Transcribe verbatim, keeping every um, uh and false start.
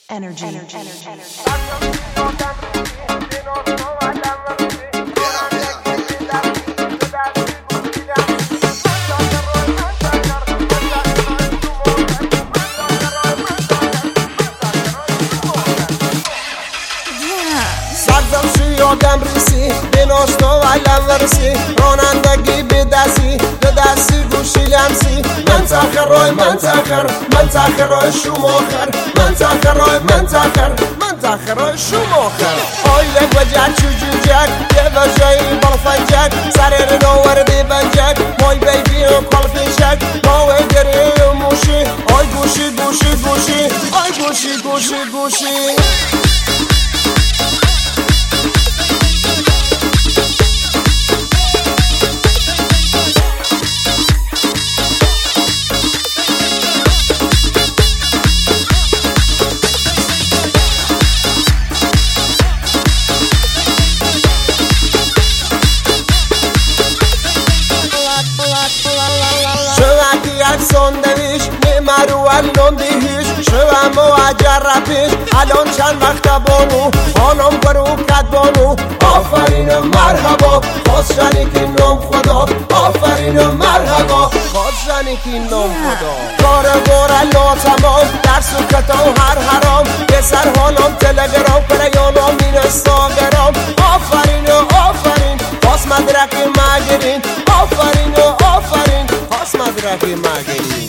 Energy. Energy. Energy. Energy. آدم ریسی به ناشتا و لورسی رانندگی به دستی به دستی گوشی لمسی منطقه رای منطقه منطقه رای شماخر منطقه رای منطقه منطقه رای شماخر آیله وجه چوجوجک یه وجهی برفنجک سریر ناورده بنجک مای بیبی و کالفیشک ماوه گره موشی آی گوشی گوشی گوشی آی گوشی گوشی گوشی ساندویچ نمرو الان دیهیش شوام و عجر پیش الان چند وقت بانو خانم برو کد بانو آفرین مرحبا خواست شنی که نام خدا آفرین مرحبا خواست شنی که نام خدا کار بار الله تمام در سکتا و هر حرام بسر حالام تلگرام پریانام این استاگرام آفرین و آفرین خواست مدرک مگرین آفرین و آفرین خواست مدرک مگرین